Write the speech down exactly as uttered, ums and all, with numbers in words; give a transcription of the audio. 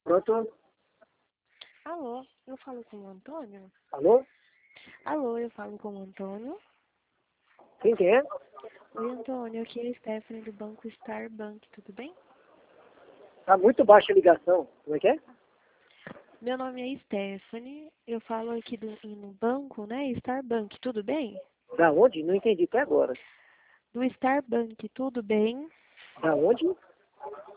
Pronto? Alô, eu falo com o Antônio? Alô? Alô, eu falo com o Antônio? Quem que é? Oi, Antônio, aqui é a Stephanie do Banco Starbank, tudo bem? Tá muito baixa a ligação. Como é que é? Meu nome é Stephanie, eu falo aqui do, no banco, né, Starbank, tudo bem? Da onde? Não entendi até agora. Do Starbank, tudo bem? Da onde?